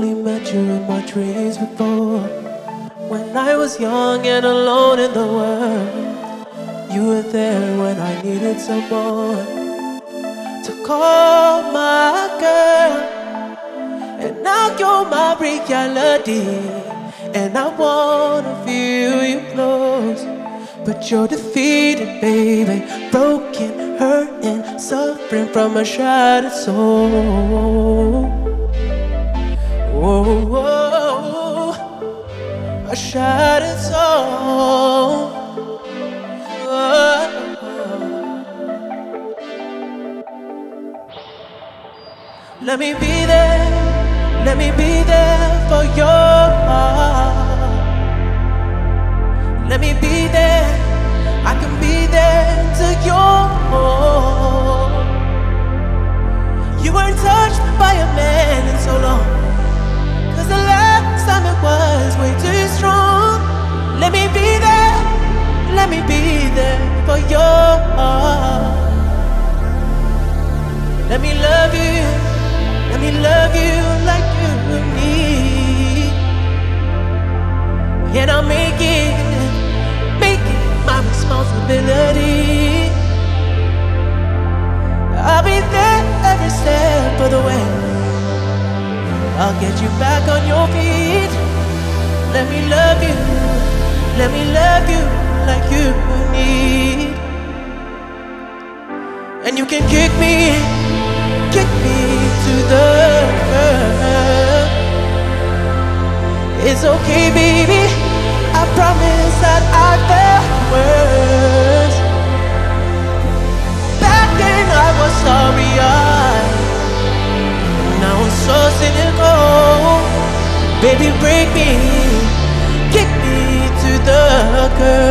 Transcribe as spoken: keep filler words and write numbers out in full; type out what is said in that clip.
only met you in my dreams before. When I was young and alone in the world, you were there when I needed someone to call my girl. And now you're my reality, and I wanna feel you close. But you're defeated, baby, broken, hurt, and suffering from a shattered soul. Oh, oh, a shattered soul. Oh. Let me be there, let me be there for your heart. Let me be there, I can be there to your home. You weren't touched by a man in so long, 'cause the last time it was way too strong. Let me be there, let me be there for your heart. Let me love you, let me love you like you need. And I'll make it, make it my responsibility. I'll be there every step of the way. I'll get you back on your feet. Let me love you, let me love you like you need. And you can kick me, kick me to the earth. It's okay, baby, I promise that I felt worse. Back then I was sorry, I now I'm so cynical. Baby, break me, kick me to the curb.